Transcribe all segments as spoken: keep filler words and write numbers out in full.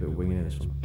bit of winging in this one.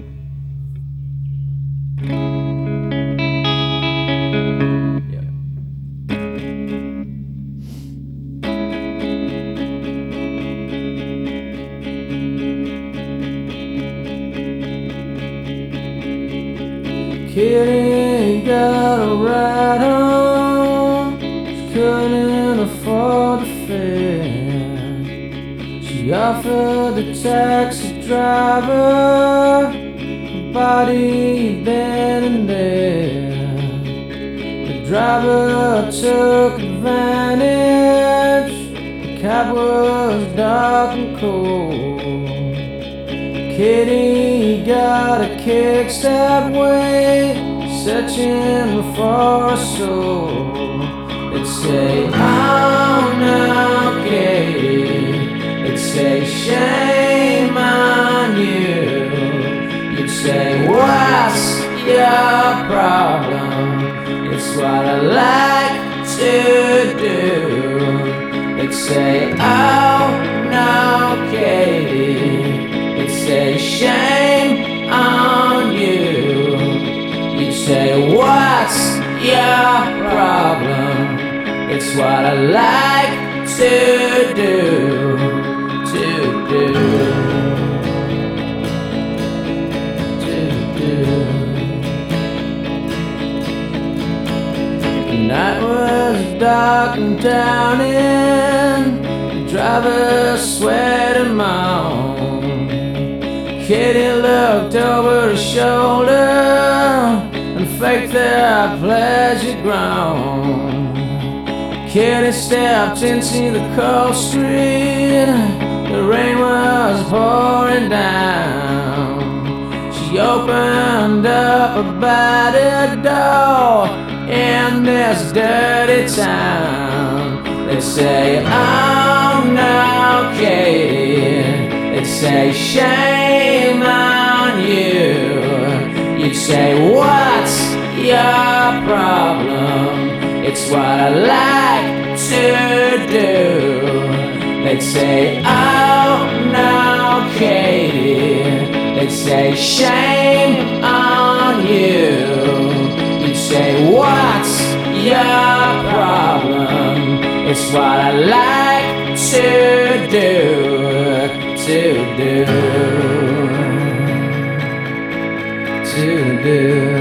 Kitty got a ride home, she couldn't afford the fare. She offered the taxi driver her body then and there. The driver took advantage, the cab was dark and cold. Kitty got a kicks that way, searching for a soul. They'd say, oh no, Katie. They'd say, shame on you. You'd say, what's your problem? It's what I like to do. They'd say, oh no, Katie. Say shame on you. You'd say, what's your problem? It's what I like to do, to do, to do. The night was dark and downing, the driver sweat and moaned. Kitty looked over her shoulder and faked their pleasure grown. Kitty stepped into the cold street, the rain was pouring down. She opened up a battered door in this dirty town. They'd say, oh no, Katie. They'd say, shame on you. You'd say, what's your problem? It's what I like to do. They'd say, oh no, Katie. They'd say, shame on you. You'd say, what's your problem? It's what I like to do. To do, to do,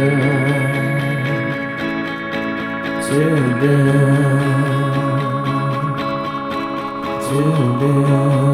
to do, to do.